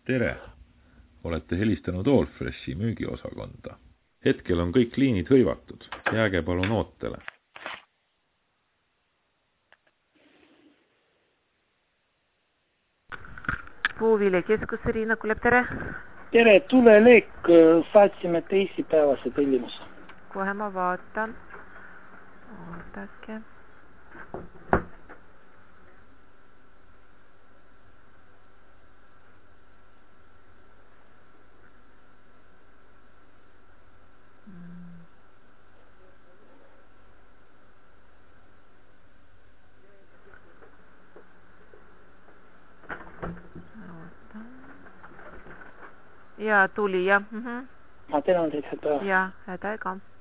Tere! Olete helistanud Allfreshi müügiosakonda. Hetkel on kõik liinid hõivatud. Jääge palun ootele. Puuviljakeskus Riina Kulep, tere! Tere, tulelek, saatsime teisipäevase tellimuse. Kohe ma vaatan. Ootake. Ja tuli, jah. Ma tänan teid, ja, häda ega.